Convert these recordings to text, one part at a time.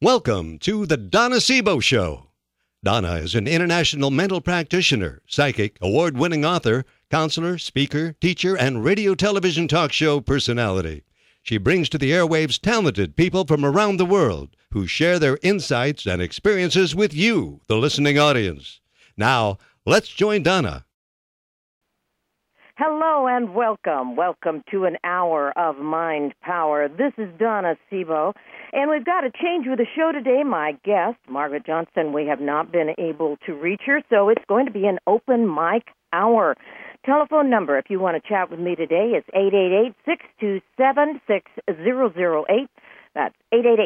Welcome to the Donna Sebo Show. Donna is an international mental practitioner, psychic, award-winning author, counselor, speaker, teacher, and radio television talk show personality. She brings to the airwaves talented people from around the world who share their insights and experiences with you, the listening audience. Now, let's join Donna. Hello and welcome. Welcome to an hour of Mind Power. This is Donna Sebo, and we've got a change with the show today. My guest, Margaret Johnston, we have not been able to reach her, so it's going to be an open mic hour. Telephone number, if you want to chat with me today, is 888-627-6008. That's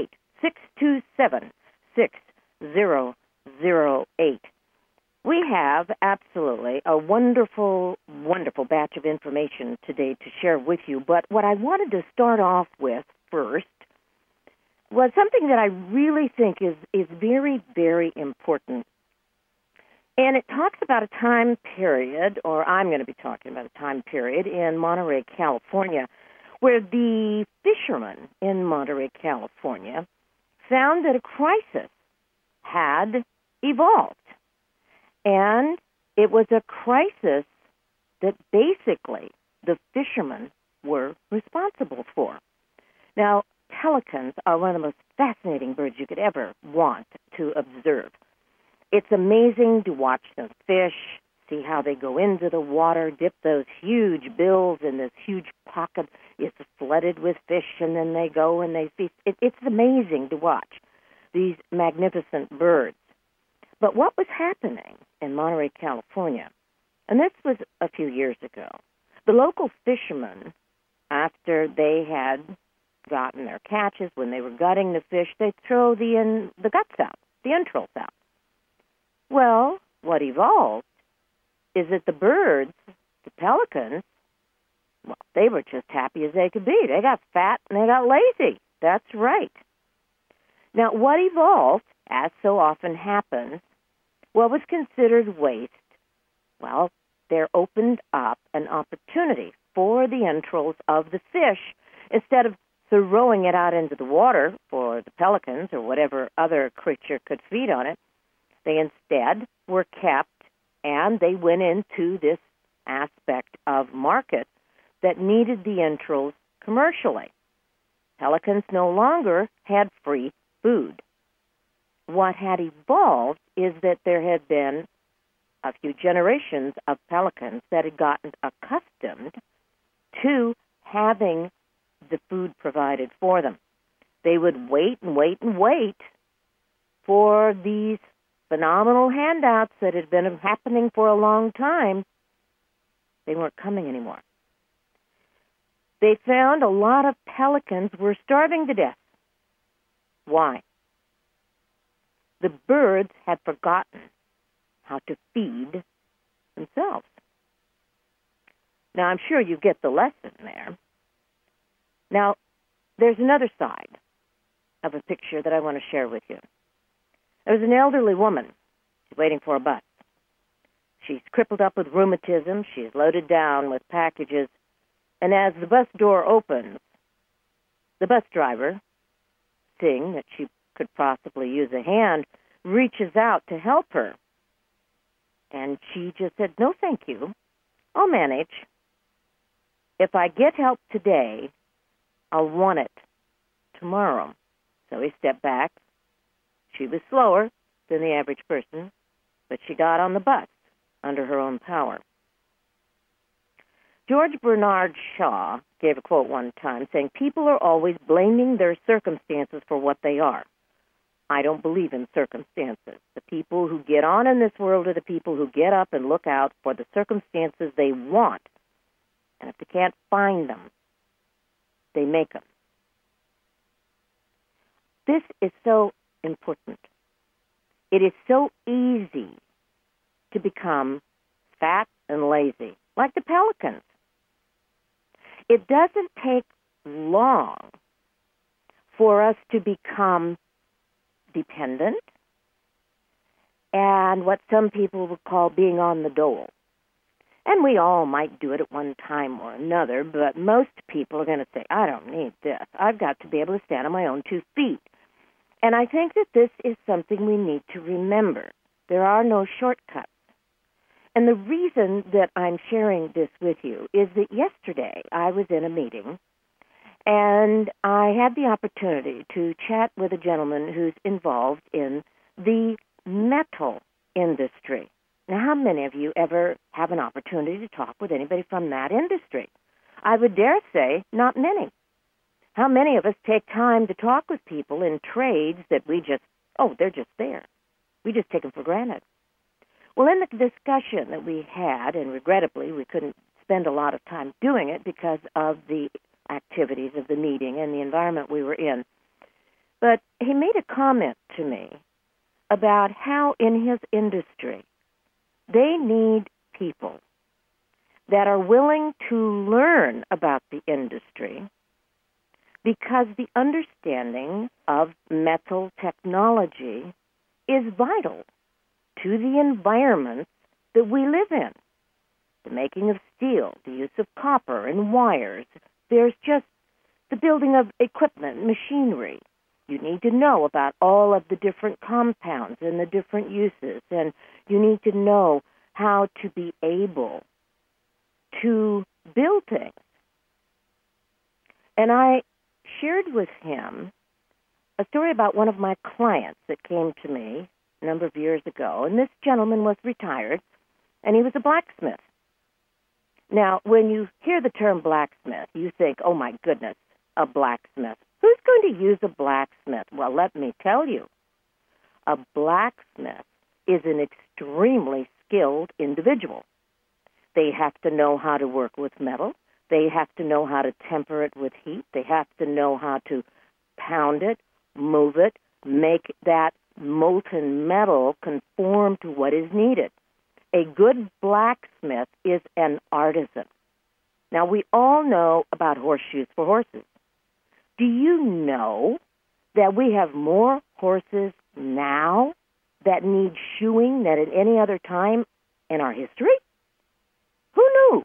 888-627-6008. We have absolutely a wonderful, wonderful batch of information today to share with you. But what I wanted to start off with first was something that I really think is very, very important. And it talks about a time period, or I'm going to be talking about a time period in Monterey, California, where the fishermen in Monterey, California, found that a crisis had evolved. And it was a crisis that basically the fishermen were responsible for. Now, pelicans are one of the most fascinating birds you could ever want to observe. It's amazing to watch them fish, see how they go into the water, dip those huge bills in this huge pocket. It's flooded with fish, and then they go and they feast. It's amazing to watch these magnificent birds. But what was happening in Monterey, California, and this was a few years ago, the local fishermen, after they had gotten their catches, when they were gutting the fish, they'd throw the guts out, the entrails out. Well, what evolved is that the birds, the pelicans, well, they were just happy as they could be. They got fat and they got lazy. That's right. Now, what evolved, as so often happens, what was considered waste, well, there opened up an opportunity for the entrails of the fish. Instead of throwing it out into the water for the pelicans or whatever other creature could feed on it, they instead were kept, and they went into this aspect of market that needed the entrails commercially. Pelicans no longer had free food. What had evolved is that there had been a few generations of pelicans that had gotten accustomed to having the food provided for them. They would wait and wait and wait for these phenomenal handouts that had been happening for a long time. They weren't coming anymore. They found a lot of pelicans were starving to death. Why? The birds had forgotten how to feed themselves. Now, I'm sure you get the lesson there. Now, there's another side of a picture that I want to share with you. There's an elderly woman. She's waiting for a bus. She's crippled up with rheumatism. She's loaded down with packages. And as the bus door opens, the bus driver, seeing that she could possibly use a hand, reaches out to help her. And she just said, "No, thank you. I'll manage. If I get help today, I'll want it tomorrow." So he stepped back. She was slower than the average person, but she got on the bus under her own power. George Bernard Shaw gave a quote one time saying, "People are always blaming their circumstances for what they are. I don't believe in circumstances. The people who get on in this world are the people who get up and look out for the circumstances they want. And if they can't find them, they make them." This is so important. It is so easy to become fat and lazy, like the pelicans. It doesn't take long for us to become dependent and what some people would call being on the dole. And we all might do it at one time or another, but most people are going to say, I don't need this. I've got to be able to stand on my own 2 feet. And I think that this is something we need to remember. There are no shortcuts. And the reason that I'm sharing this with you is that yesterday I was in a meeting and I had the opportunity to chat with a gentleman who's involved in the metal industry. Now, how many of you ever have an opportunity to talk with anybody from that industry? I would dare say not many. How many of us take time to talk with people in trades that they're just there. We just take them for granted. Well, in the discussion that we had, and regrettably we couldn't spend a lot of time doing it because of the activities of the meeting and the environment we were in, but he made a comment to me about how in his industry they need people that are willing to learn about the industry because the understanding of metal technology is vital to the environments that we live in. The making of steel, the use of copper and wires, there's just the building of equipment, machinery. You need to know about all of the different compounds and the different uses, and you need to know how to be able to build things. And I shared with him a story about one of my clients that came to me a number of years ago, and this gentleman was retired, and he was a blacksmith. Now, when you hear the term blacksmith, you think, oh my goodness, a blacksmith. Who's going to use a blacksmith? Well, let me tell you, a blacksmith is an extremely skilled individual. They have to know how to work with metal. They have to know how to temper it with heat. They have to know how to pound it, move it, make that molten metal conform to what is needed. A good blacksmith is an artisan. Now, we all know about horseshoes for horses. Do you know that we have more horses now that need shoeing than at any other time in our history? Who knew?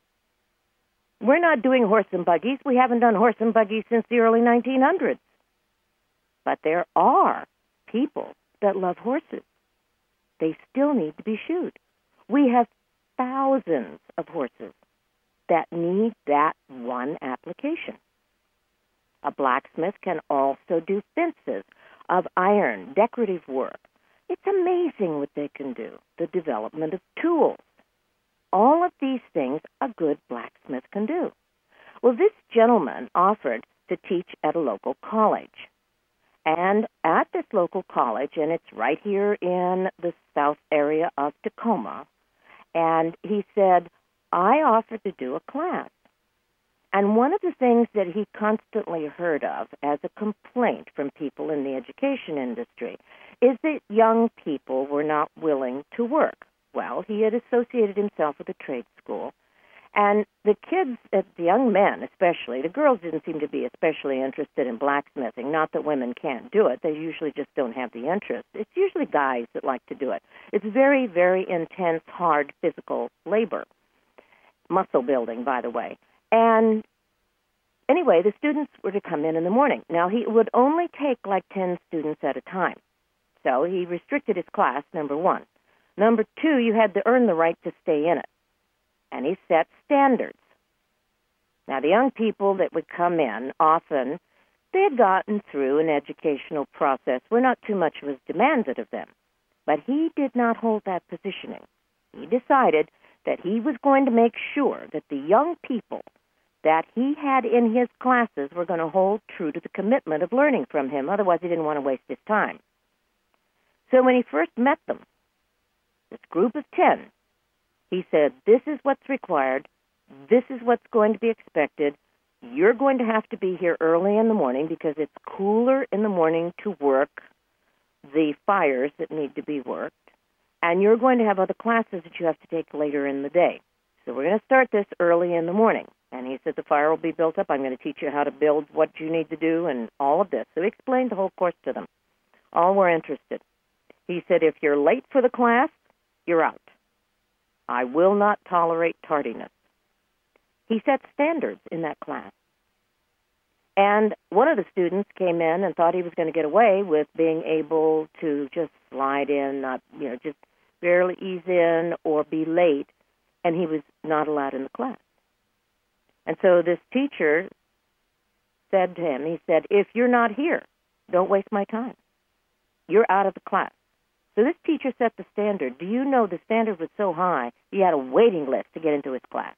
We're not doing horse and buggies. We haven't done horse and buggies since the early 1900s. But there are people that love horses. They still need to be shoed. We have thousands of horses that need that one application. A blacksmith can also do fences of iron, decorative work. It's amazing what they can do, the development of tools. All of these things a good blacksmith can do. Well, this gentleman offered to teach at a local college. And at this local college, and it's right here in the south area of Tacoma, and he said, I offered to do a class. And one of the things that he constantly heard of as a complaint from people in the education industry is that young people were not willing to work. Well, he had associated himself with a trade school, and the kids, the young men especially, the girls didn't seem to be especially interested in blacksmithing. Not that women can't do it. They usually just don't have the interest. It's usually guys that like to do it. It's very, very intense, hard physical labor. Muscle building, by the way. And anyway, the students were to come in the morning. Now, he would only take like 10 students at a time. So he restricted his class, number one. Number two, you had to earn the right to stay in it. And he set standards. Now, the young people that would come in, often, they had gotten through an educational process where not too much was demanded of them. But he did not hold that positioning. He decided that he was going to make sure that the young people that he had in his classes were going to hold true to the commitment of learning from him. Otherwise, he didn't want to waste his time. So when he first met them, this group of 10, he said, this is what's required. This is what's going to be expected. You're going to have to be here early in the morning because it's cooler in the morning to work the fires that need to be worked. And you're going to have other classes that you have to take later in the day. So we're going to start this early in the morning. And he said the fire will be built up. I'm going to teach you how to build what you need to do and all of this. So he explained the whole course to them. All were interested. He said, if you're late for the class, you're out. I will not tolerate tardiness. He set standards in that class. And one of the students came in and thought he was going to get away with being able to just slide in, not, just barely ease in or be late, and he was not allowed in the class. And so this teacher said to him, he said, if you're not here, don't waste my time. You're out of the class. So this teacher set the standard. Do you know the standard was so high, he had a waiting list to get into his class.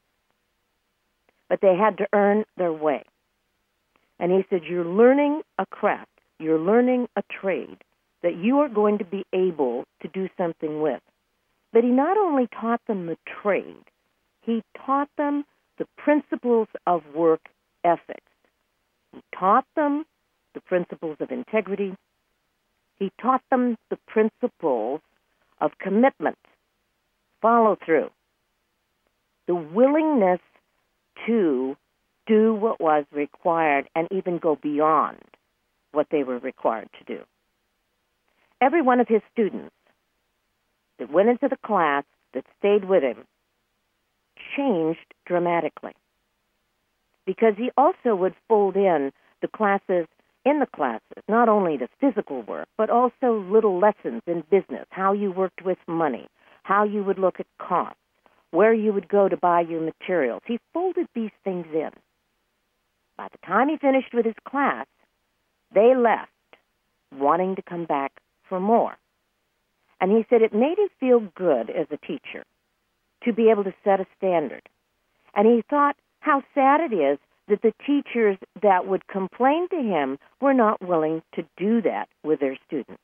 But they had to earn their way. And he said, you're learning a craft, you're learning a trade that you are going to be able to do something with. But he not only taught them the trade, he taught them the principles of work ethics. He taught them the principles of integrity. He taught them the principles of commitment, follow through, the willingness to do what was required and even go beyond what they were required to do. Every one of his students that went into the class, that stayed with him, changed dramatically, because he also would fold in the classes, not only the physical work, but also little lessons in business, how you worked with money, how you would look at costs, where you would go to buy your materials. He folded these things in. By the time he finished with his class, they left wanting to come back for more. And he said it made him feel good as a teacher to be able to set a standard. And he thought how sad it is that the teachers that would complain to him were not willing to do that with their students.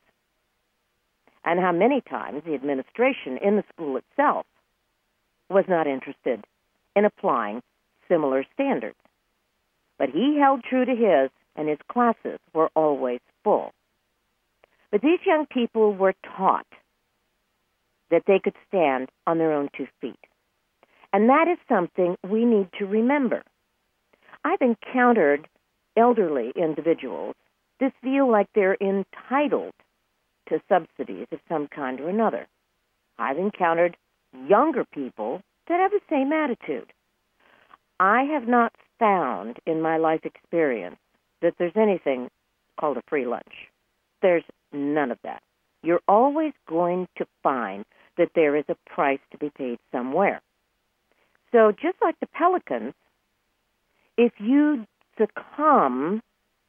And how many times the administration in the school itself was not interested in applying similar standards. But he held true to his, and his classes were always full. But these young people were taught that they could stand on their own 2 feet. And that is something we need to remember. I've encountered elderly individuals that feel like they're entitled to subsidies of some kind or another. I've encountered younger people that have the same attitude. I have not found in my life experience that there's anything called a free lunch. There's none of that. You're always going to find that there is a price to be paid somewhere. So just like the Pelicans, if you succumb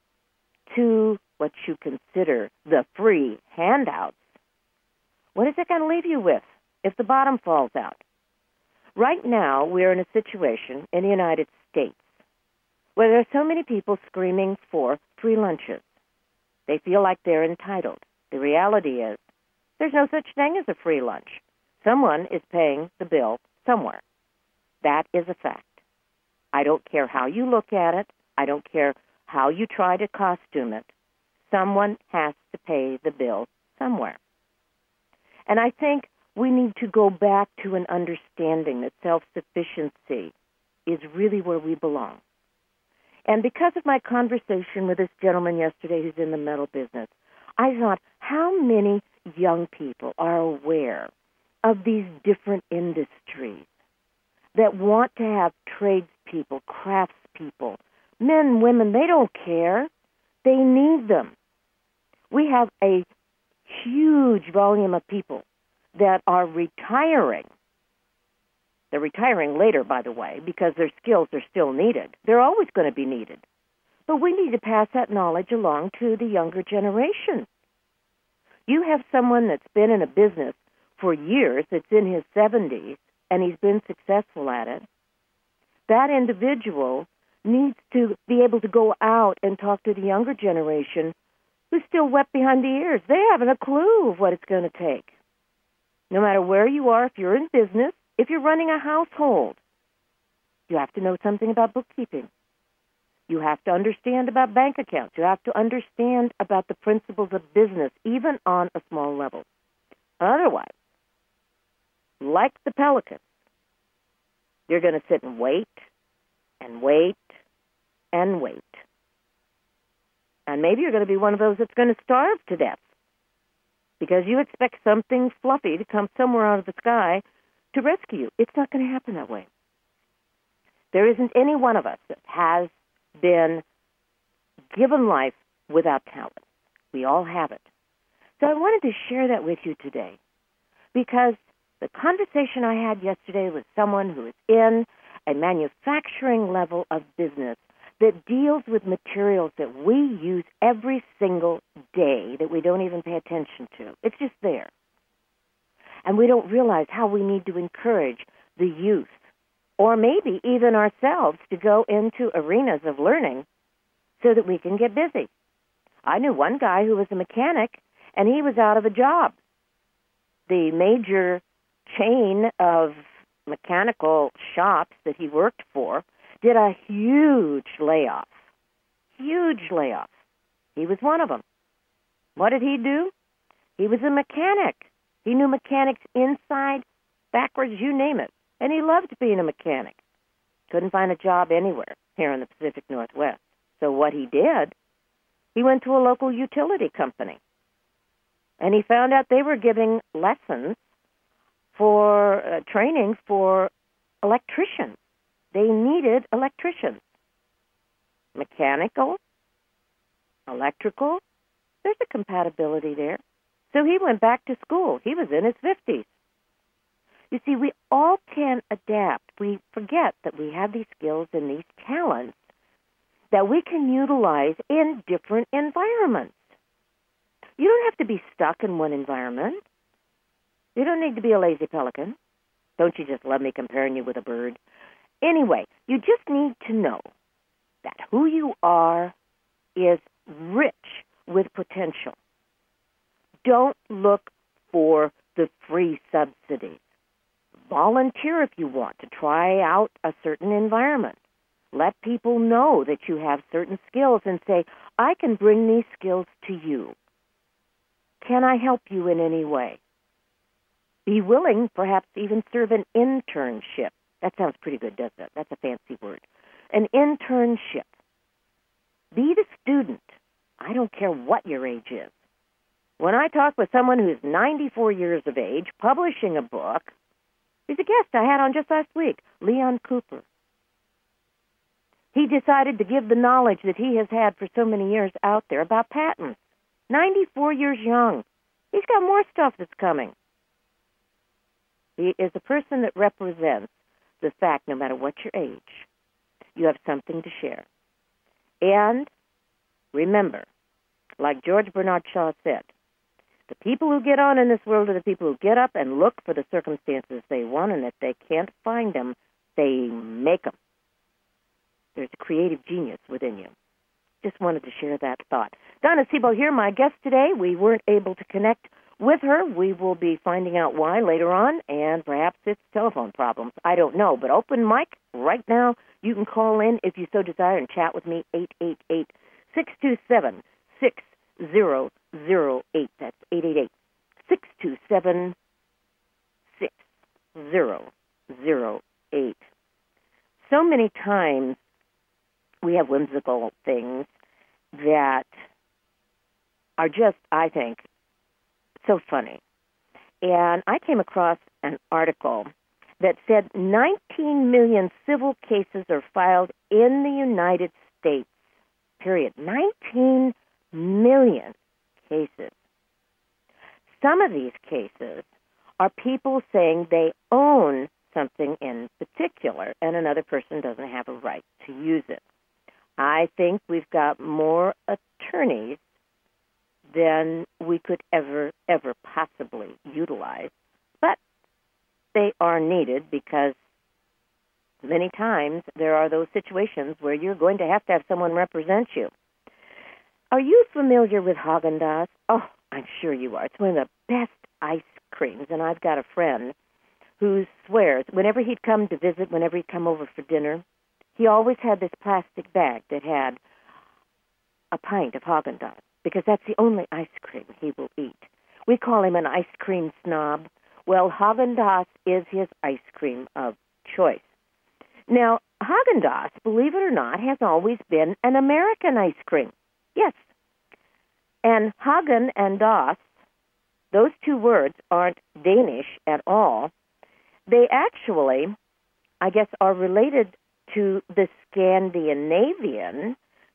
to what you consider the free handouts, what is it going to leave you with if the bottom falls out? Right now, we're in a situation in the United States where there are so many people screaming for free lunches. They feel like they're entitled. The reality is there's no such thing as a free lunch. Someone is paying the bill somewhere. That is a fact. I don't care how you look at it. I don't care how you try to costume it. Someone has to pay the bill somewhere. And I think we need to go back to an understanding that self-sufficiency is really where we belong. And because of my conversation with this gentleman yesterday who's in the metal business, I thought, how many young people are aware of these different industries that want to have tradespeople, craftspeople, men, women, they don't care. They need them. We have a huge volume of people that are retiring. They're retiring later, by the way, because their skills are still needed. They're always going to be needed. But we need to pass that knowledge along to the younger generation. You have someone that's been in a business for years, that's in his 70s, and he's been successful at it. That individual needs to be able to go out and talk to the younger generation who's still wet behind the ears. They haven't a clue of what it's going to take. No matter where you are, if you're in business, if you're running a household, you have to know something about bookkeeping. You have to understand about bank accounts. You have to understand about the principles of business, even on a small level. Otherwise, like the Pelicans, you're going to sit and wait and wait and wait. And maybe you're going to be one of those that's going to starve to death because you expect something fluffy to come somewhere out of the sky to rescue you. It's not going to happen that way. There isn't any one of us that has been given life without talent. We all have it. So I wanted to share that with you today because the conversation I had yesterday with someone who is in a manufacturing level of business that deals with materials that we use every single day that we don't even pay attention to. It's just there. And we don't realize how we need to encourage the youth, or maybe even ourselves, to go into arenas of learning so that we can get busy. I knew one guy who was a mechanic, and he was out of a job. The major chain of mechanical shops that he worked for did a huge layoff. Huge layoff. He was one of them. What did he do? He was a mechanic. He knew mechanics inside, backwards, you name it. And he loved being a mechanic. Couldn't find a job anywhere here in the Pacific Northwest. So what he did, he went to a local utility company. And he found out they were giving lessons for training for electricians. They needed electricians. Mechanical, electrical, there's a compatibility there. So he went back to school. He was in his 50s. You see, we all can adapt. We forget that we have these skills and these talents that we can utilize in different environments. You don't have to be stuck in one environment. You don't need to be a lazy pelican. Don't you just love me comparing you with a bird? Anyway, you just need to know that who you are is rich with potential. Don't look for the free subsidies. Volunteer if you want to try out a certain environment. Let people know that you have certain skills and say, I can bring these skills to you. Can I help you in any way? Be willing, perhaps even serve an internship. That sounds pretty good, doesn't it? That's a fancy word. An internship. Be the student. I don't care what your age is. When I talk with someone who's 94 years of age, publishing a book, he's a guest I had on just last week, Leon Cooper. He decided to give the knowledge that he has had for so many years out there about patents. 94 years young. He's got more stuff that's coming. He is a person that represents the fact, no matter what your age, you have something to share. And remember, like George Bernard Shaw said, the people who get on in this world are the people who get up and look for the circumstances they want, and if they can't find them, they make them. There's a creative genius within you. Just wanted to share that thought. Donna Sebo here, my guest today. We weren't able to connect with her. We will be finding out why later on, and perhaps it's telephone problems. I don't know, but open mic right now. You can call in if you so desire and chat with me, 888-627-6008. That's 888-627-6008. So many times we have whimsical things that are just, I think, so funny. And I came across an article that said 19 million civil cases are filed in the United States, period. 19 million cases. Some of these cases are people saying they own something in particular, and another person doesn't have a right to use it. I think we've got more attorneys than we could ever possibly utilize. But they are needed because many times there are those situations where you're going to have someone represent you. Are you familiar with Haagen-Dazs? Oh, I'm sure you are. It's one of the best ice creams, and I've got a friend who swears whenever he'd come to visit, whenever he'd come over for dinner, he always had this plastic bag that had a pint of Haagen-Dazs, because that's the only ice cream he will eat. We call him an ice cream snob. Well, Haagen-Dazs is his ice cream of choice. Now, Haagen-Dazs, believe it or not, has always been an American ice cream. Yes. And Hagen and Das, those two words aren't Danish at all. They actually, I guess, are related to the Scandinavian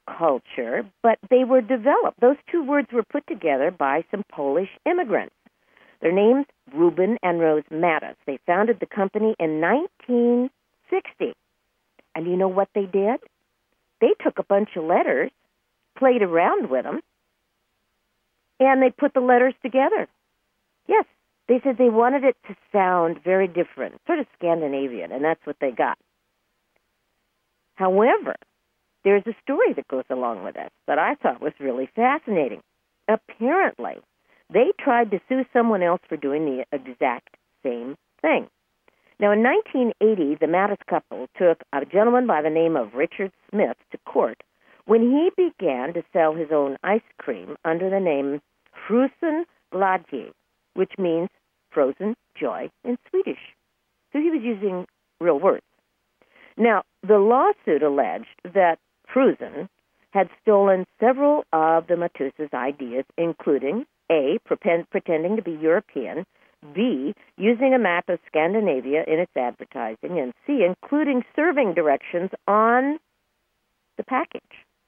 culture, but they were developed. Those two words were put together by some Polish immigrants. Their names, Reuben and Rose Mattis. They founded the company in 1960. And you know what they did? They took a bunch of letters, played around with them, and they put the letters together. Yes, they said they wanted it to sound very different, sort of Scandinavian, and that's what they got. However, there's a story that goes along with this that I thought was really fascinating. Apparently, they tried to sue someone else for doing the exact same thing. Now, in 1980, the Mattis couple took a gentleman by the name of Richard Smith to court when he began to sell his own ice cream under the name Frusen Glädje, which means frozen joy in Swedish. So he was using real words. Now, the lawsuit alleged that Frusen had stolen several of the Mattis' ideas, including A, pretending to be European, B, using a map of Scandinavia in its advertising, and C, including serving directions on the package.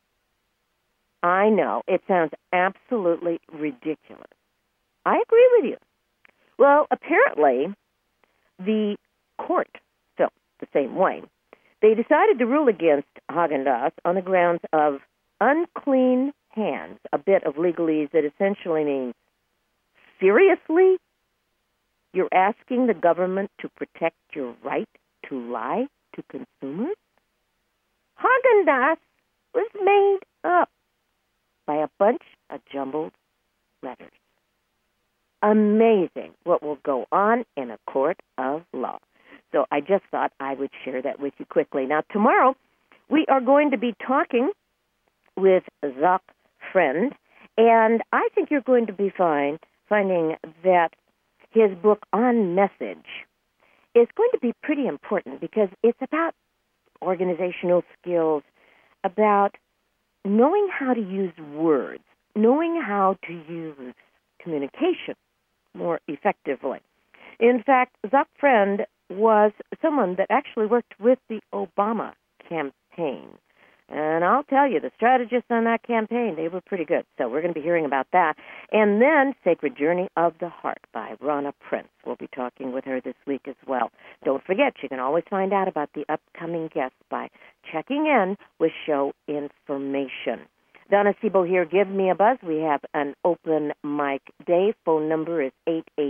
I know, it sounds absolutely ridiculous. I agree with you. Well, apparently, the court felt the same way. They decided to rule against Häagen-Dazs on the grounds of unclean hands, a bit of legalese that essentially means, seriously? You're asking the government to protect your right to lie to consumers? Häagen-Dazs was made up by a bunch of jumbled letters. Amazing what will go on in a court of law. So I just thought I would share that with you quickly. Now, tomorrow we are going to be talking with Zach Friend, and I think you're going to be finding that his book On Message is going to be pretty important because it's about organizational skills, about knowing how to use words, knowing how to use communication more effectively. In fact, Zach Friend was someone that actually worked with the Obama campaign. And I'll tell you, the strategists on that campaign, they were pretty good. So we're going to be hearing about that. And then Sacred Journey of the Heart by Rana Prince. We'll be talking with her this week as well. Don't forget, you can always find out about the upcoming guests by checking in with show information. Donna Sebo here. Give me a buzz. We have an open mic day. Phone number is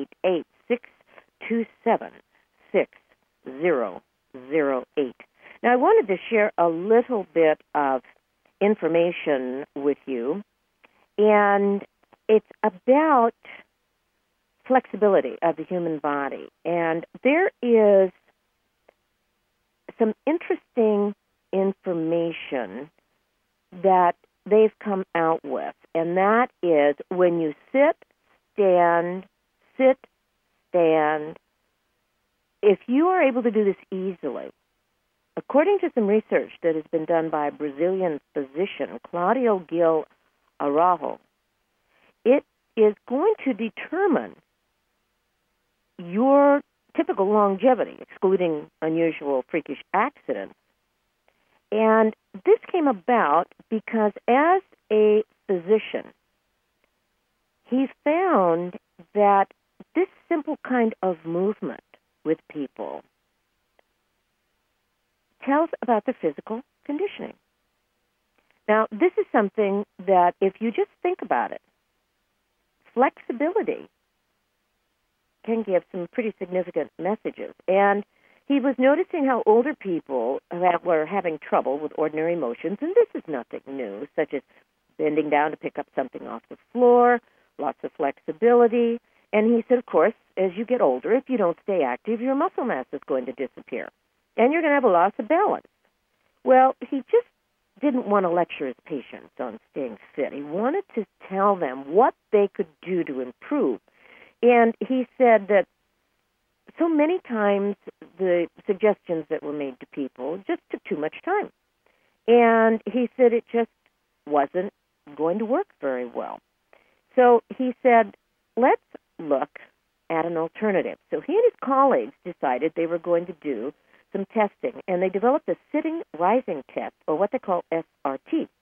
888-627-6008. Now, I wanted to share a little bit of information with you, and it's about flexibility of the human body. And there is some interesting information that they've come out with, and that is when you sit, stand, if you are able to do this easily, according to some research that has been done by a Brazilian physician, Claudio Gil Araujo, it is going to determine your typical longevity, excluding unusual freakish accidents. And this came about because as a physician, he found that this simple kind of movement with people tells about the physical conditioning. Now, this is something that if you just think about it, flexibility can give some pretty significant messages. And he was noticing how older people were having trouble with ordinary motions, and this is nothing new, such as bending down to pick up something off the floor, lots of flexibility. And he said, of course, as you get older, if you don't stay active, your muscle mass is going to disappear, and you're going to have a loss of balance. Well, he just didn't want to lecture his patients on staying fit. He wanted to tell them what they could do to improve. And he said that so many times the suggestions that were made to people just took too much time. And he said it just wasn't going to work very well. So he said, let's look at an alternative. So he and his colleagues decided they were going to do some testing, and they developed a sitting rising test, or what they call SRT.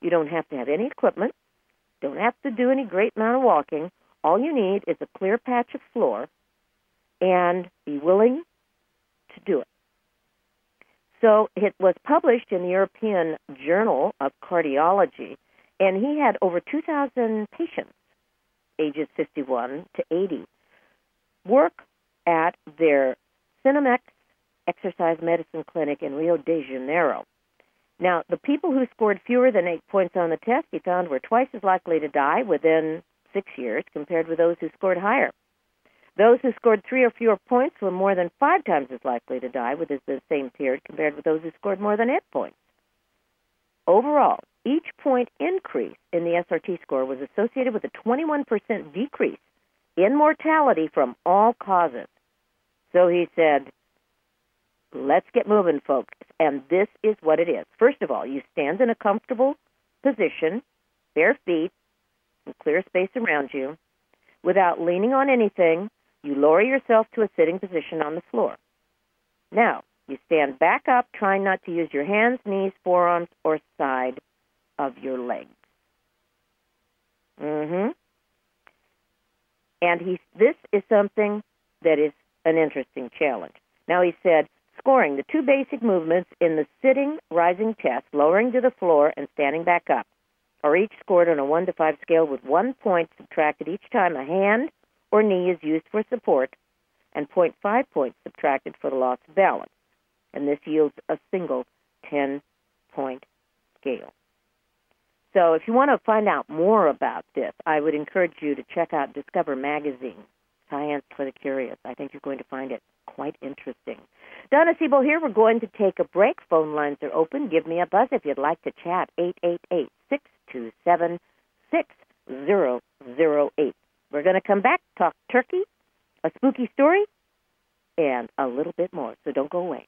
You don't have to have any equipment. Don't have to do any great amount of walking. All you need is a clear patch of floor and be willing to do it. So it was published in the European Journal of Cardiology, and he had over 2,000 patients, ages 51 to 80, work at their Cinemex Exercise Medicine Clinic in Rio de Janeiro. Now, the people who scored fewer than 8 points on the test, he found, were twice as likely to die within 6 years compared with those who scored higher. Those who scored 3 or fewer points were more than 5 times as likely to die within the same period compared with those who scored more than 8 points. Overall, each point increase in the SRT score was associated with a 21% decrease in mortality from all causes. So he said, let's get moving, folks. And this is what it is. First of all, you stand in a comfortable position, bare feet, and clear space around you. Without leaning on anything, you lower yourself to a sitting position on the floor. Now, you stand back up, trying not to use your hands, knees, forearms, or side of your legs. And this is something that is an interesting challenge. Now, he said, scoring the 2 basic movements in the sitting rising test, lowering to the floor and standing back up, are each scored on a 1 to 5 scale with 1 point subtracted each time a hand or knee is used for support and 0.5 points subtracted for the loss of balance. And this yields a single 10-point scale. So if you want to find out more about this, I would encourage you to check out Discover Magazine, Science for the Curious. I think you're going to find it quite interesting. Donna Sebel here. We're going to take a break. Phone lines are open. Give me a buzz if you'd like to chat. 888-627-6008. We're going to come back, talk turkey, a spooky story, and a little bit more. So don't go away.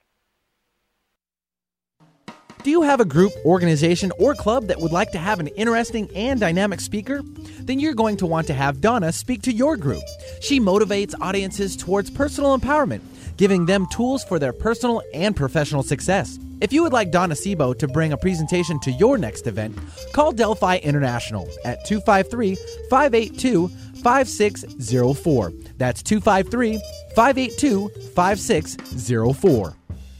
Do you have a group, organization, or club that would like to have an interesting and dynamic speaker? Then you're going to want to have Donna speak to your group. She motivates audiences towards personal empowerment, giving them tools for their personal and professional success. If you would like Donna Sebel to bring a presentation to your next event, call Delphi International at 253-582-5604. That's 253-582-5604.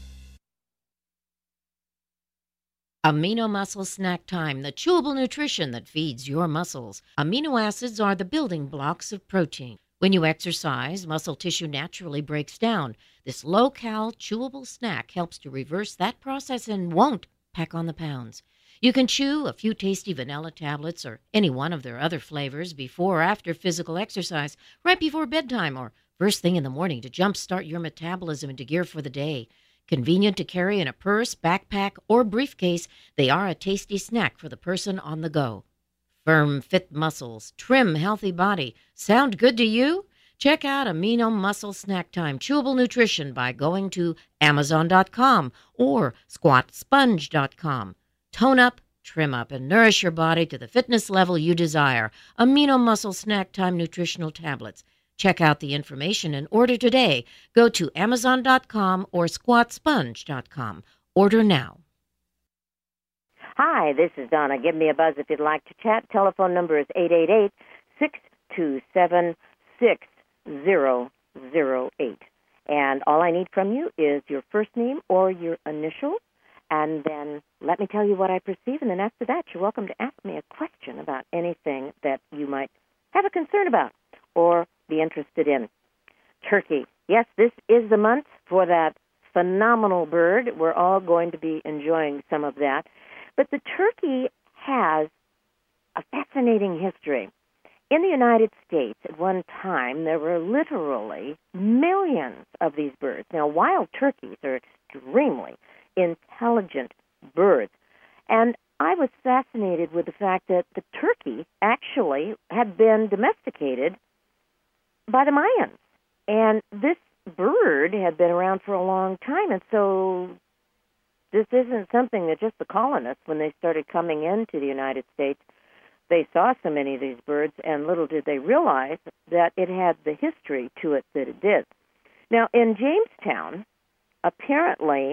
Amino Muscle Snack Time, the chewable nutrition that feeds your muscles. Amino acids are the building blocks of protein. When you exercise, muscle tissue naturally breaks down. This low-cal, chewable snack helps to reverse that process and won't pack on the pounds. You can chew a few tasty vanilla tablets or any one of their other flavors before or after physical exercise, right before bedtime, or first thing in the morning to jumpstart your metabolism into gear for the day. Convenient to carry in a purse, backpack, or briefcase, they are a tasty snack for the person on the go. Firm, fit muscles, trim, healthy body. Sound good to you? Check out Amino Muscle Snack Time Chewable Nutrition by going to Amazon.com or SquatSponge.com. Tone up, trim up, and nourish your body to the fitness level you desire. Amino Muscle Snack Time Nutritional Tablets. Check out the information and order today. Go to Amazon.com or SquatSponge.com. Order now. Hi, this is Donna. Give me a buzz if you'd like to chat. Telephone number is 888-627-6008. And all I need from you is your first name or your initial, and then let me tell you what I perceive, and then after that, you're welcome to ask me a question about anything that you might have a concern about or be interested in. Turkey. Yes, this is the month for that phenomenal bird. We're all going to be enjoying some of that. But the turkey has a fascinating history. In the United States, at one time, there were literally millions of these birds. Now, wild turkeys are extremely intelligent birds. And I was fascinated with the fact that the turkey actually had been domesticated by the Mayans. And this bird had been around for a long time, and so this isn't something that just the colonists, when they started coming into the United States, they saw so many of these birds, and little did they realize that it had the history to it that it did. Now, in Jamestown, apparently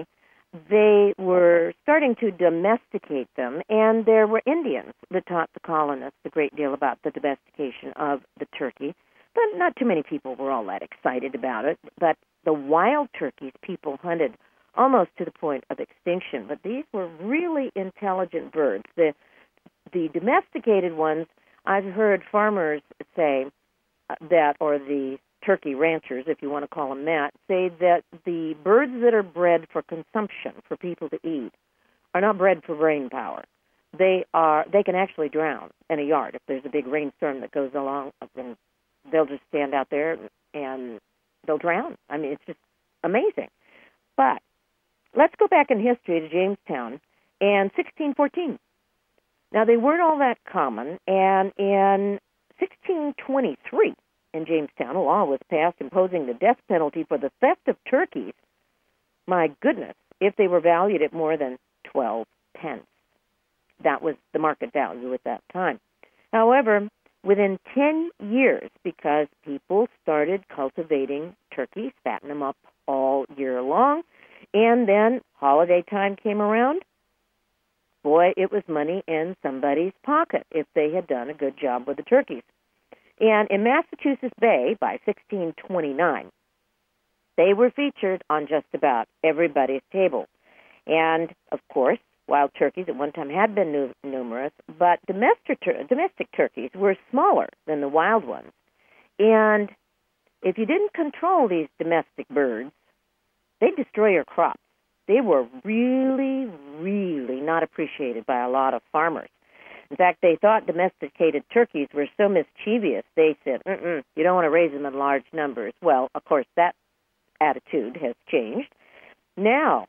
they were starting to domesticate them, and there were Indians that taught the colonists a great deal about the domestication of the turkey. But not too many people were all that excited about it. But the wild turkeys people hunted almost to the point of extinction. But these were really intelligent birds. The domesticated ones, I've heard farmers say that, or the turkey ranchers, if you want to call them that, say that the birds that are bred for consumption, for people to eat, are not bred for brain power. They can actually drown in a yard if there's a big rainstorm that goes along. They'll just stand out there and they'll drown. I mean, it's just amazing. But let's go back in history to Jamestown and 1614. Now, they weren't all that common, and in 1623 in Jamestown, a law was passed imposing the death penalty for the theft of turkeys. My goodness, if they were valued at more than 12 pence. That was the market value at that time. However, within 10 years, because people started cultivating turkeys, fatten them up all year long, and then holiday time came around, boy, it was money in somebody's pocket if they had done a good job with the turkeys. And in Massachusetts Bay, by 1629, they were featured on just about everybody's table. And, of course, wild turkeys at one time had been numerous, but domestic turkeys were smaller than the wild ones. And if you didn't control these domestic birds, they'd destroy your crops. They were really, really not appreciated by a lot of farmers. In fact, they thought domesticated turkeys were so mischievous, they said, you don't want to raise them in large numbers. Well, of course, that attitude has changed. Now,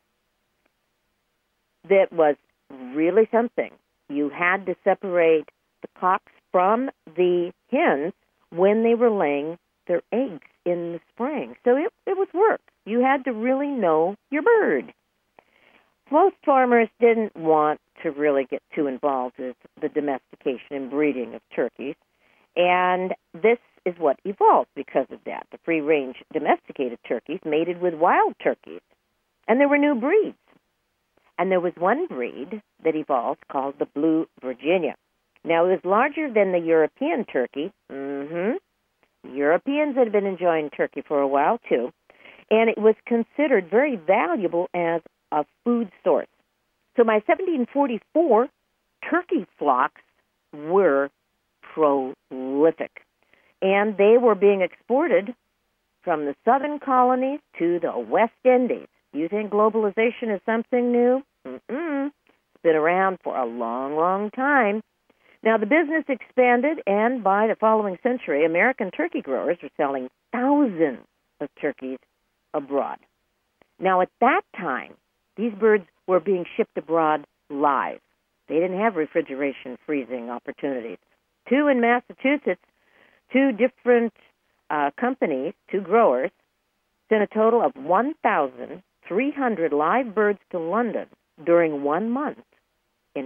that was really something. You had to separate the cocks from the hens when they were laying their eggs in the spring. So it was work. You had to really know your bird. Most farmers didn't want to really get too involved with the domestication and breeding of turkeys, and this is what evolved because of that. The free-range domesticated turkeys mated with wild turkeys, and there were new breeds. And there was one breed that evolved called the Blue Virginia. Now, it was larger than the European turkey. Europeans had been enjoying turkey for a while, too, and it was considered very valuable as a food source. So by 1744, turkey flocks were prolific, and they were being exported from the southern colonies to the West Indies. You think globalization is something new? It's been around for a long, long time. Now, the business expanded, and by the following century, American turkey growers were selling thousands of turkeys abroad. Now, at that time, these birds were being shipped abroad live. They didn't have refrigeration freezing opportunities. Two in Massachusetts, two different companies, two growers, sent a total of 1,300 live birds to London during 1 month in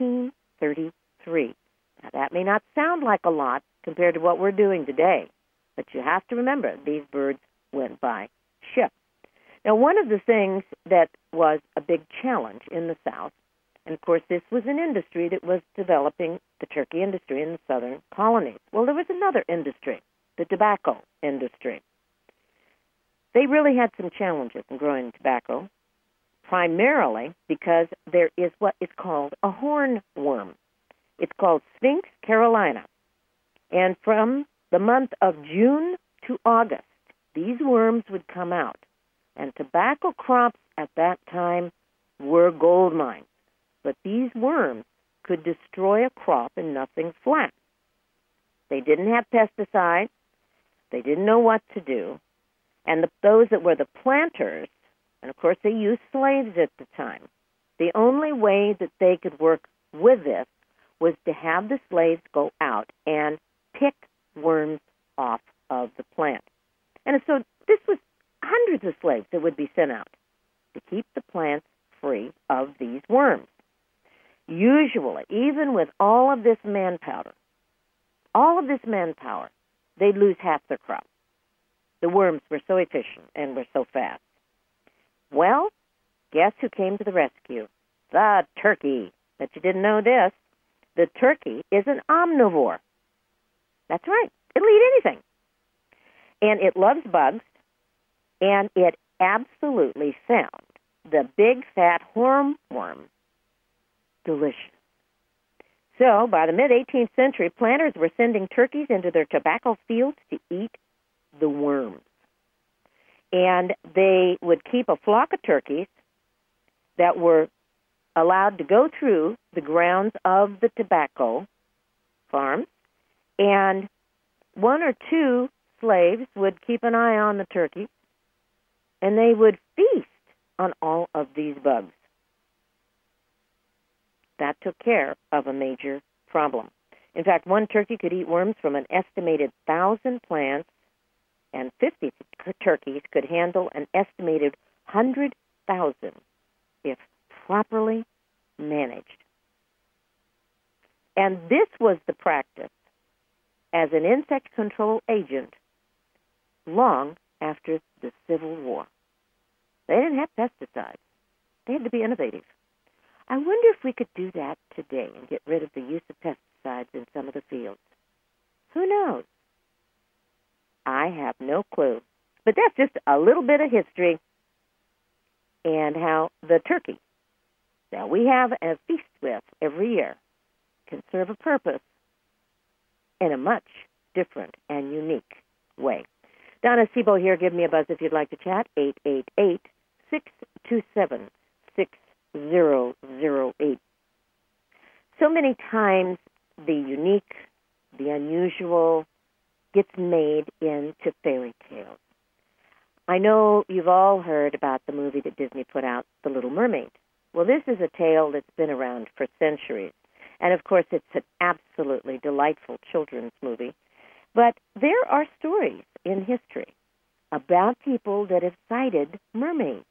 1833. Now, that may not sound like a lot compared to what we're doing today, but you have to remember these birds went by ship. Now, one of the things that was a big challenge in the South, and of course this was an industry that was developing, the turkey industry in the southern colonies. Well, there was another industry, the tobacco industry. They really had some challenges in growing tobacco, primarily because there is what is called a hornworm. It's called Sphinx carolina. And from the month of June to August, these worms would come out. And tobacco crops at that time were gold mines. But these worms could destroy a crop in nothing flat. They didn't have pesticides. They didn't know what to do. And those that were the planters, and of course they used slaves at the time, the only way that they could work with this was to have the slaves go out and pick worms off of the plant. And so this was hundreds of slaves that would be sent out to keep the plants free of these worms. Usually, even with all of this manpower, they'd lose half their crop. The worms were so efficient and were so fast. Well, Guess who came to the rescue? The turkey. Bet you didn't know this. The turkey is an omnivore. That's right. It'll eat anything. And it loves bugs, and it absolutely found the big fat hornworm delicious. So, by the mid-18th century, planters were sending turkeys into their tobacco fields to eat the worms. And they would keep a flock of turkeys that were allowed to go through the grounds of the tobacco farms, and one or two slaves would keep an eye on the turkeys, and they would feast on all of these bugs. That took care of a major problem. In fact, one turkey could eat worms from an estimated 1,000 plants, and 50 turkeys could handle an estimated 100,000 if properly managed. And this was the practice as an insect control agent long after the Civil War. They didn't have pesticides. They had to be innovative. I wonder if we could do that today and get rid of the use of pesticides in some of the fields. Who knows? I have no clue. But that's just a little bit of history and how the turkey that we have a feast with every year can serve a purpose in a much different and unique way. Donna Sebo here. Give me a buzz if you'd like to chat. 888-627-6008. So many times the unique, the unusual gets made into fairy tales. I know you've all heard about the movie that Disney put out, The Little Mermaid. Well, this is a tale that's been around for centuries. And, of course, it's an absolutely delightful children's movie. But there are stories in history about people that have sighted mermaids.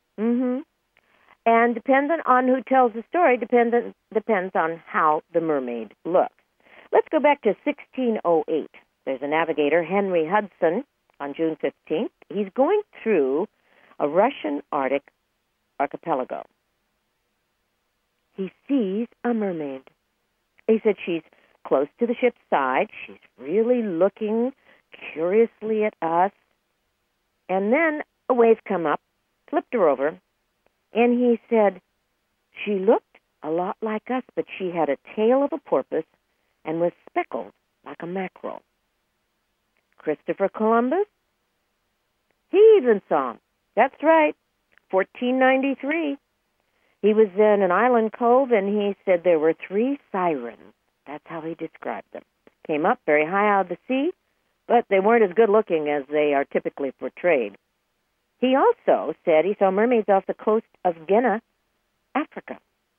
And depending on who tells the story, depends on how the mermaid looks. Let's go back to 1608. There's a navigator, Henry Hudson, on June 15th. He's going through a Russian Arctic archipelago. He sees a mermaid. He said she's close to the ship's side. She's really looking curiously at us. And then a wave come up, flipped her over, and he said she looked a lot like us, but she had a tail of a porpoise and was speckled like a mackerel. Christopher Columbus, he even saw him. That's right, 1493. He was in an island cove, and he said there were 3 sirens. That's how he described them. Came up very high out of the sea, but they weren't as good-looking as they are typically portrayed. He also said he saw mermaids off the coast of Guinea, Africa.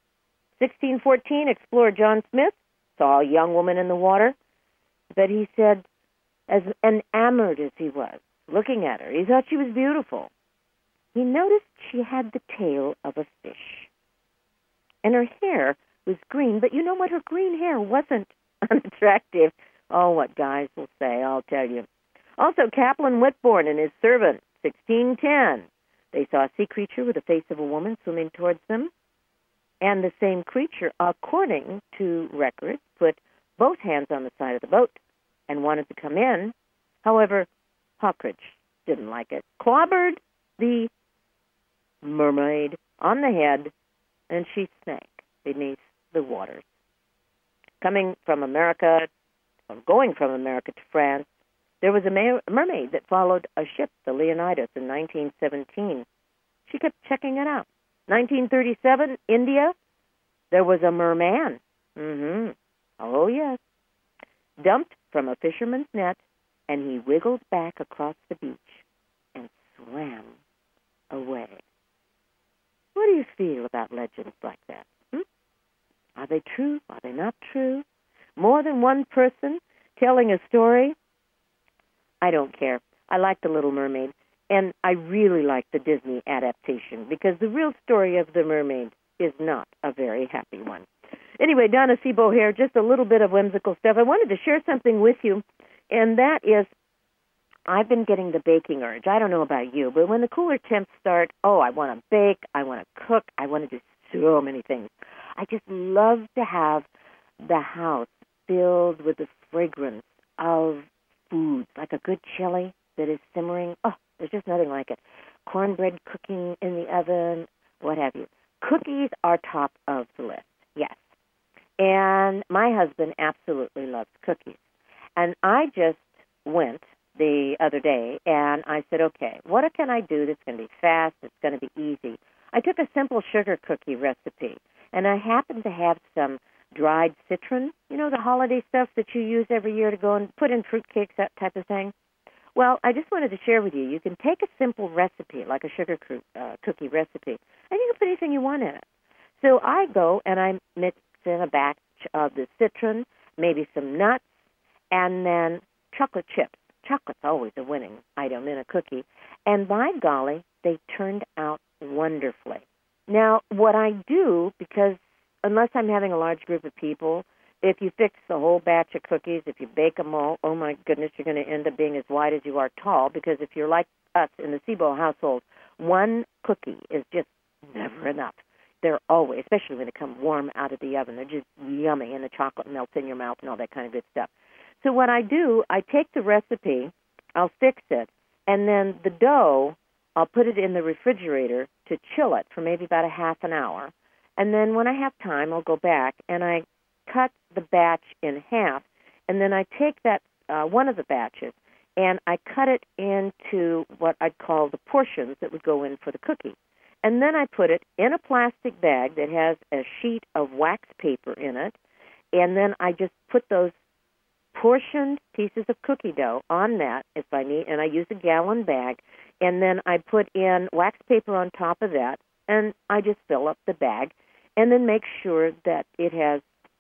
1614, explorer John Smith saw a young woman in the water, but he said, as enamored as he was, looking at her, he thought she was beautiful. He noticed she had the tail of a fish, and her hair was green, but you know what? Her green hair wasn't unattractive. Oh, what guys will say, I'll tell you. Also, Kaplan Whitbourne and his servant, 1610. They saw a sea creature with the face of a woman swimming towards them, and the same creature, according to records, put both hands on the side of the boat and wanted to come in. However, Hawkridge didn't like it. Clobbered the mermaid on the head, and she sank beneath the waters. Going from America to France, there was a mermaid that followed a ship, the Leonidas, in 1917. She kept checking it out. 1937, India, there was a merman. Oh, yes. Dumped from a fisherman's net, and he wiggled back across the beach and swam away. What do you feel about legends like that? Are they true? Are they not true? More than one person telling a story? I don't care. I like The Little Mermaid, and I really like the Disney adaptation because the real story of the mermaid is not a very happy one. Anyway, Donna Sebo here, just a little bit of whimsical stuff. I wanted to share something with you, and that is I've been getting the baking urge. I don't know about you, but when the cooler temps start, I want to bake, I want to cook, I want to do so many things. I just love to have the house filled with the fragrance of foods, like a good chili that is simmering. Oh, there's just nothing like it. Cornbread cooking in the oven, what have you. Cookies are top of the list, yes. And my husband absolutely loves cookies. And I just went the other day, and I said, okay, what can I do that's going to be fast, that's going to be easy? I took a simple sugar cookie recipe, and I happened to have some dried citron, the holiday stuff that you use every year to go and put in fruitcakes, that type of thing. Well, I just wanted to share with you, you can take a simple recipe, like a sugar cookie recipe, and you can put anything you want in it. So I go and I mix in a batch of the citron, maybe some nuts, and then chocolate chips. Chocolate's always a winning item in a cookie. And by golly, they turned out wonderfully. Now, what I do, because unless I'm having a large group of people, if you fix the whole batch of cookies, if you bake them all, oh my goodness, you're going to end up being as wide as you are tall, because if you're like us in the Sebo household, one cookie is just never enough. They're always, especially when they come warm out of the oven, they're just yummy, and the chocolate melts in your mouth and all that kind of good stuff. So what I do, I take the recipe, I'll fix it, and then the dough, I'll put it in the refrigerator to chill it for maybe about a half an hour. And then when I have time, I'll go back and I cut the batch in half, and then I take that one of the batches and I cut it into what I'd call the portions that would go in for the cookie. And then I put it in a plastic bag that has a sheet of wax paper in it, and then I just put those portioned pieces of cookie dough on that if I need, and I use a gallon bag, and then I put in wax paper on top of that, and I just fill up the bag, and then make sure that it has,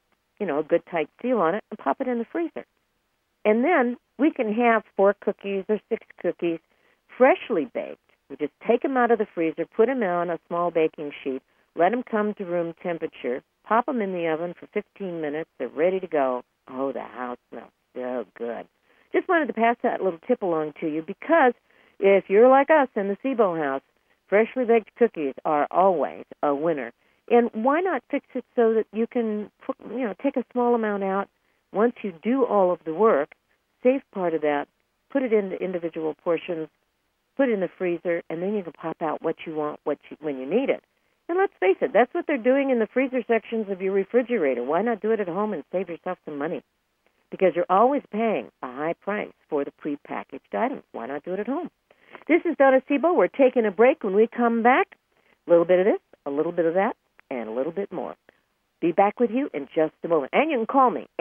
a good tight seal on it, and pop it in the freezer. And then we can have 4 cookies or 6 cookies freshly baked. We just take them out of the freezer, put them on a small baking sheet, let them come to room temperature, pop them in the oven for 15 minutes. They're ready to go. Oh, the house smells so good. Just wanted to pass that little tip along to you, because if you're like us in the Sebo house, freshly baked cookies are always a winner. And why not fix it so that you can, take a small amount out. Once you do all of the work, save part of that, put it into individual portions, put it in the freezer, and then you can pop out what you want when you need it. And let's face it, that's what they're doing in the freezer sections of your refrigerator. Why not do it at home and save yourself some money? Because you're always paying a high price for the prepackaged items. Why not do it at home? This is Donna Sebo. We're taking a break. When we come back, a little bit of this, a little bit of that, and a little bit more. Be back with you in just a moment. And you can call me,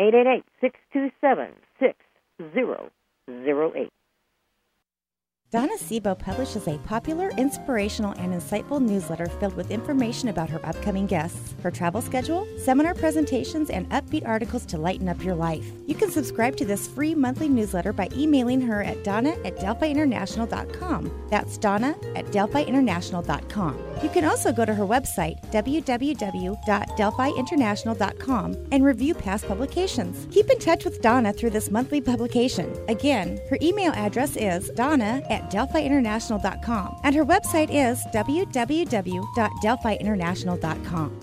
888-627-6008. Donna Sebo publishes a popular, inspirational, and insightful newsletter filled with information about her upcoming guests, her travel schedule, seminar presentations, and upbeat articles to lighten up your life. You can subscribe to this free monthly newsletter by emailing her at donna@delphiinternational.com. That's donna@delphiinternational.com. You can also go to her website, www.delphiinternational.com, and review past publications. Keep in touch with Donna through this monthly publication. Again, her email address is donna@delphiinternational.com, and her website is www.delphiinternational.com.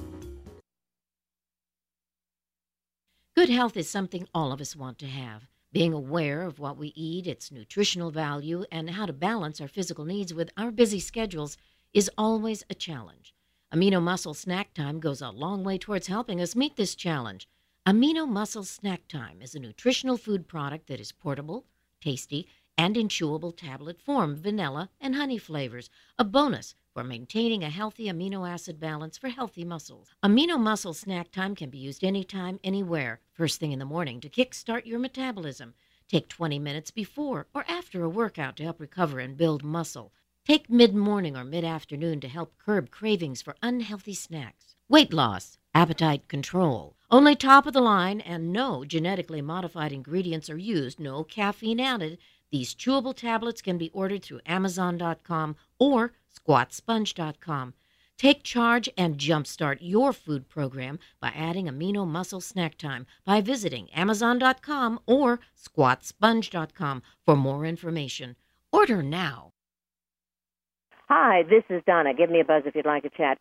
Good health is something all of us want to have. Being aware of what we eat, its nutritional value, and how to balance our physical needs with our busy schedules is always a challenge. Amino Muscle Snack Time goes a long way towards helping us meet this challenge. Amino Muscle Snack Time is a nutritional food product that is portable, tasty, and in chewable tablet form, vanilla and honey flavors, a bonus for maintaining a healthy amino acid balance for healthy muscles. Amino Muscle Snack Time can be used anytime, anywhere, first thing in the morning to kickstart your metabolism. Take 20 minutes before or after a workout to help recover and build muscle. Take mid-morning or mid-afternoon to help curb cravings for unhealthy snacks. Weight loss, appetite control. Only top-of-the-line and no genetically modified ingredients are used, no caffeine added. These chewable tablets can be ordered through Amazon.com or SquatSponge.com. Take charge and jumpstart your food program by adding Amino Muscle Snack Time by visiting Amazon.com or SquatSponge.com for more information. Order now. Hi, this is Donna. Give me a buzz if you'd like to chat.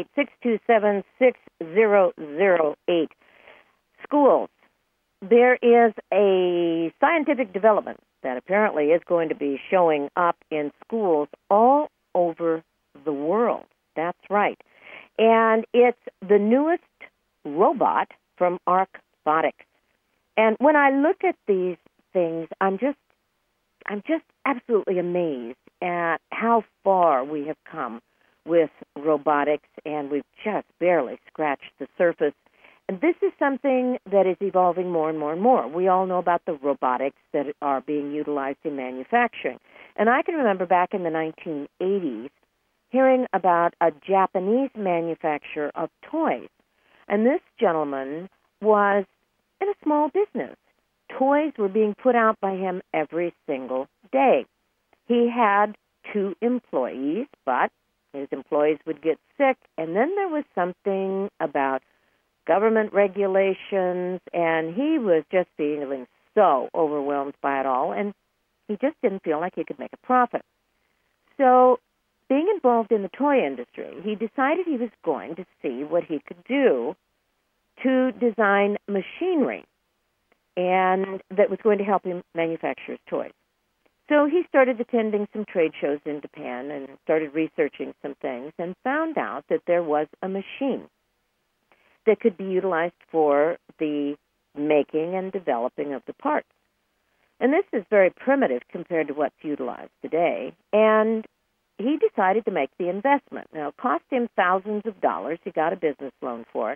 888-627-6008. Schools. There is a scientific development that apparently is going to be showing up in schools all over the world. That's right. And it's the newest robot from ArcBotics. And when I look at these things, I'm just absolutely amazed at how far we have come with robotics, and we've just barely scratched the surface. And this is something that is evolving more and more and more. We all know about the robotics that are being utilized in manufacturing. And I can remember back in the 1980s hearing about a Japanese manufacturer of toys. And this gentleman was in a small business. Toys were being put out by him every single day. He had 2 employees, but his employees would get sick, and then there was something about government regulations, and he was just feeling so overwhelmed by it all, and he just didn't feel like he could make a profit. So, being involved in the toy industry, he decided he was going to see what he could do to design machinery and that was going to help him manufacture his toys. So he started attending some trade shows in Japan and started researching some things and found out that there was a machine that could be utilized for the making and developing of the parts. And this is very primitive compared to what's utilized today. And he decided to make the investment. Now, it cost him thousands of dollars. He got a business loan for it.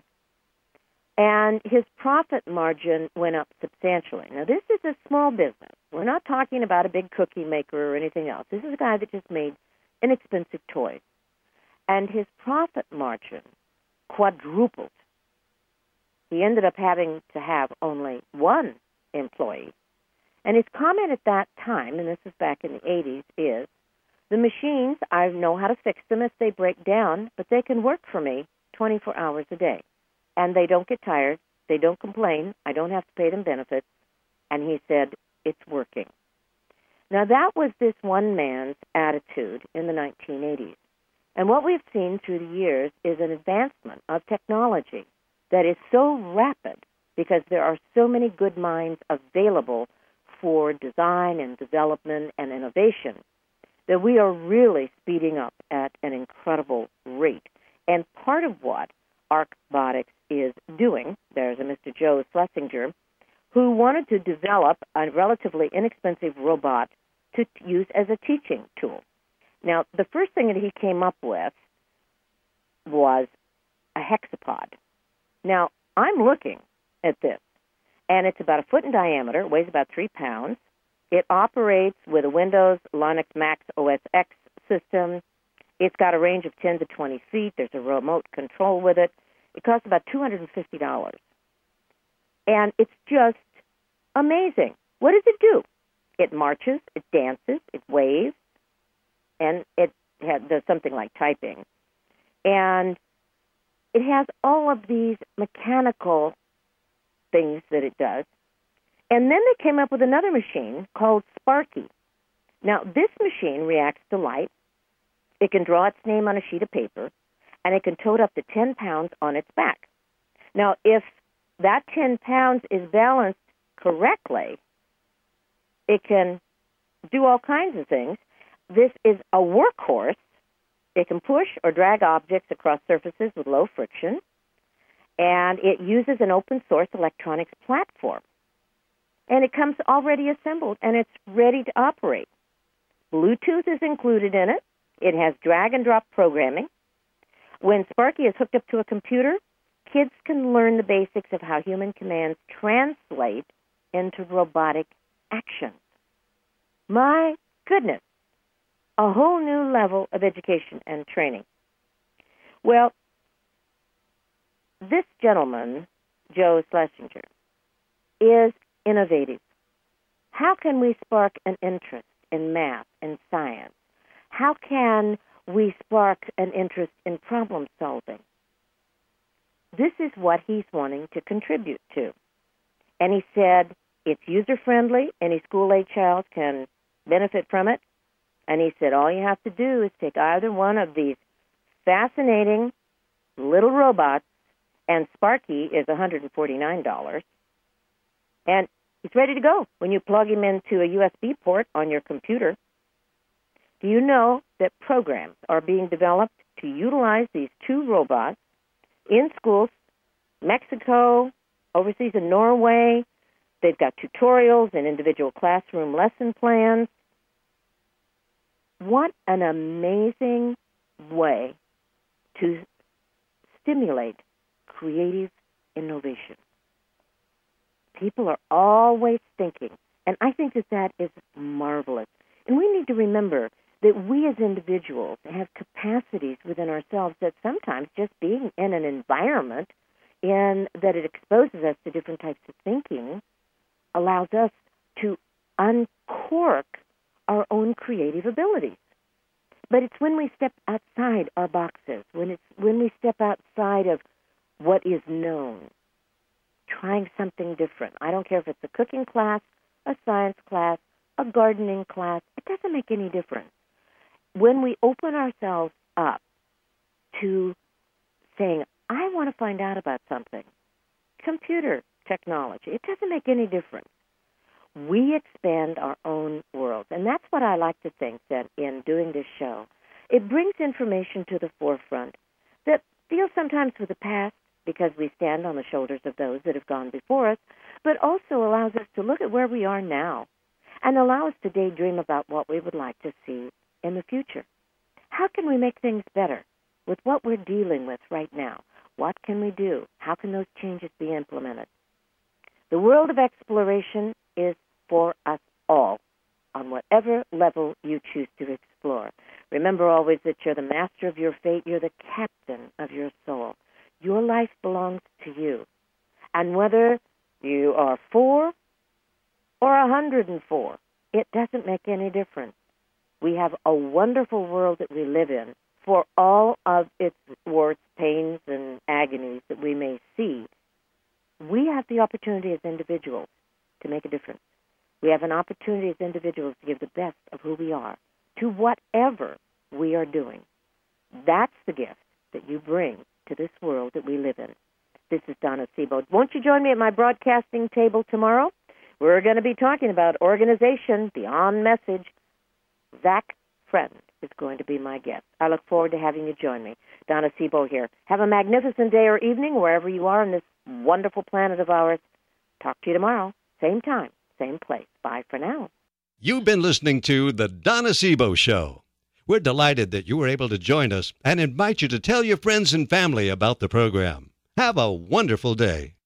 And his profit margin went up substantially. Now, this is a small business. We're not talking about a big cookie maker or anything else. This is a guy that just made inexpensive toys. And his profit margin quadrupled. He ended up having to have only 1 employee. And his comment at that time, and this is back in the 80s, is, the machines, I know how to fix them if they break down, but they can work for me 24 hours a day. And they don't get tired. They don't complain. I don't have to pay them benefits. And he said, it's working. Now, that was this one man's attitude in the 1980s. And what we've seen through the years is an advancement of technology that is so rapid because there are so many good minds available for design and development and innovation that we are really speeding up at an incredible rate. And part of what ArcBotics is doing, there's a Mr. Joe Schlesinger, who wanted to develop a relatively inexpensive robot to use as a teaching tool. Now, the first thing that he came up with was a hexapod. Now, I'm looking at this, and it's about 1 foot in diameter, it weighs about 3 pounds. It operates with a Windows Linux Mac OS X system. It's got a range of 10 to 20 feet. There's a remote control with it. It costs about $250. And it's just amazing. What does it do? It marches, it dances, it waves, and it does something like typing. And it has all of these mechanical things that it does. And then they came up with another machine called Sparky. Now, this machine reacts to light. It can draw its name on a sheet of paper, and it can tote up to 10 pounds on its back. Now, if that 10 pounds is balanced correctly, it can do all kinds of things. This is a workhorse. It can push or drag objects across surfaces with low friction, and it uses an open-source electronics platform. And it comes already assembled, and it's ready to operate. Bluetooth is included in it. It has drag-and-drop programming. When Sparky is hooked up to a computer, kids can learn the basics of how human commands translate into robotic actions. My goodness, a whole new level of education and training. Well, this gentleman, Joe Schlesinger, is innovative. How can we spark an interest in math and science? How can we spark an interest in problem solving. This is what he's wanting to contribute to. And he said it's user-friendly. Any school-age child can benefit from it. And he said all you have to do is take either one of these fascinating little robots, and Sparky is $149, and he's ready to go when you plug him into a USB port on your computer. Do you know that programs are being developed to utilize these two robots in schools, Mexico, overseas in Norway? They've got tutorials and individual classroom lesson plans. What an amazing way to stimulate creative innovation. People are always thinking, and I think that that is marvelous. And we need to remember that we as individuals have capacities within ourselves that sometimes just being in an environment in that it exposes us to different types of thinking allows us to uncork our own creative abilities. But it's when we step outside our boxes, when we step outside of what is known, trying something different. I don't care if it's a cooking class, a science class, a gardening class. It doesn't make any difference. When we open ourselves up to saying, I want to find out about something, computer technology, it doesn't make any difference. We expand our own world. And that's what I like to think that in doing this show. It brings information to the forefront that deals sometimes with the past because we stand on the shoulders of those that have gone before us, but also allows us to look at where we are now and allow us to daydream about what we would like to see in the future. How can we make things better with what we're dealing with right now? What can we do? How can those changes be implemented? The world of exploration is for us all, on whatever level you choose to explore. Remember always that you're the master of your fate. You're the captain of your soul. Your life belongs to you. And whether you are 4 or 104, it doesn't make any difference. We have a wonderful world that we live in for all of its warts, pains, and agonies that we may see. We have the opportunity as individuals to make a difference. We have an opportunity as individuals to give the best of who we are to whatever we are doing. That's the gift that you bring to this world that we live in. This is Donna Sebo. Won't you join me at my broadcasting table tomorrow? We're going to be talking about organization beyond message. Zach Friend is going to be my guest. I look forward to having you join me. Donna Sebo here. Have a magnificent day or evening wherever you are on this wonderful planet of ours. Talk to you tomorrow. Same time, same place. Bye for now. You've been listening to The Donna Sebo Show. We're delighted that you were able to join us and invite you to tell your friends and family about the program. Have a wonderful day.